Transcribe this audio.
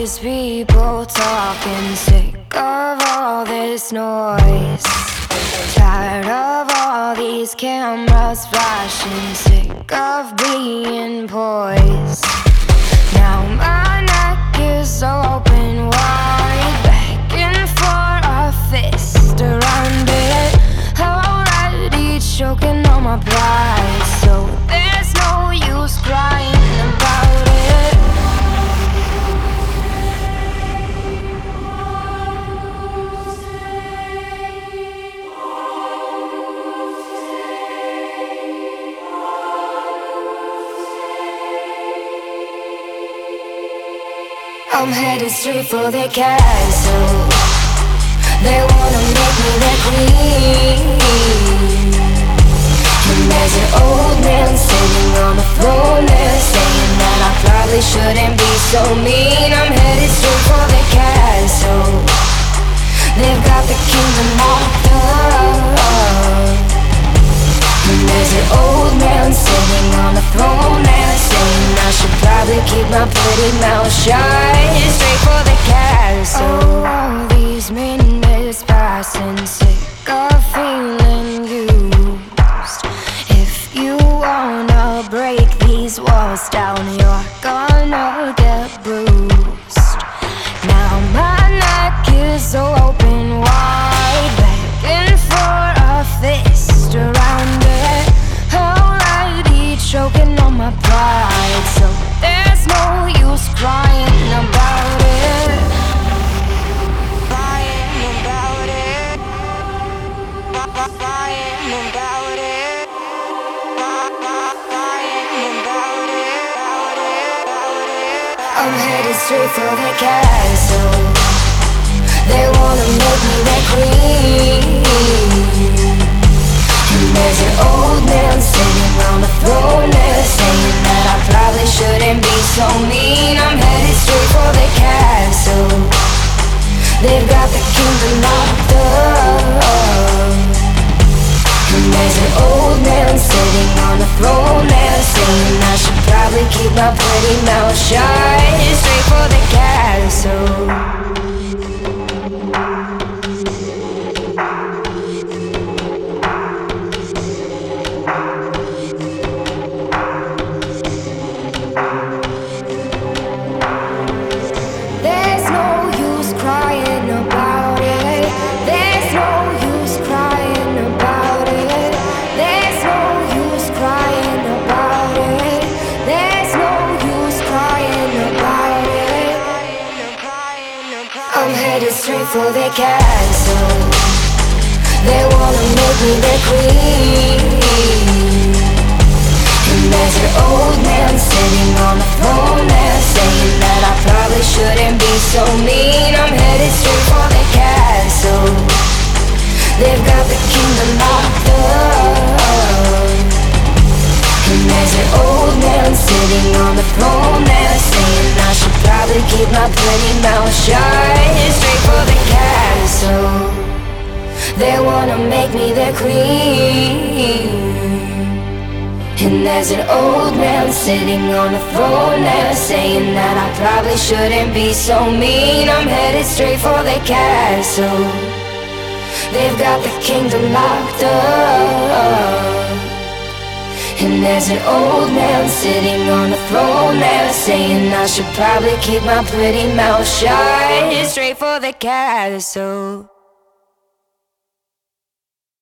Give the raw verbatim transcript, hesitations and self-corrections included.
these people talking, sick of all this noise, tired of all these cameras flashing, sick of being poised. Now my neck is open wide, begging for a fist around it, already choking on my pride, so there's no use crying about it. I'm headed straight for the castle. They wanna make me their queen, and there's an old man sitting on the throne there, saying that I probably shouldn't be so mean. I'm headed straight for the castle. They've got the kingdom locked up, and there's an old man sitting on the throne there, saying I should probably keep my pretty mouth shut. Straight for the castle. Oh, all these minutes passing, sick of feeling used. If you wanna break these walls down, you're gonna get bruised. Now my neck is open wide, begging for a fist around it, already choking on my pride, so there's no use crying about it. Crying about it. Crying about it. Crying about it. I'm headed straight for the castle. They wanna make me their queen, and there's an old man sitting on the throne there, saying that I probably shouldn't be so mean. I'm headed straight for the castle. They've got the kingdom locked up, and there's an old man sitting on the throne there, saying I should probably keep my pretty mouth shut. Straight for the castle. I'm headed straight for the castle. They wanna make me their queen, and there's an old man sitting on the throne there, saying that I probably shouldn't be so mean. I'm headed straight for the castle. They've got the kingdom locked up, and there's an old man sitting on the throne there, saying I should probably keep my pretty mouth shut. Straight for the castle. They wanna make me their queen, and there's an old man sitting on the throne there, saying that I probably shouldn't be so mean. I'm headed straight for the castle. They've got the kingdom locked up, and there's an old man sitting on the throne there, saying I should probably keep my pretty mouth shut. Straight for the castle.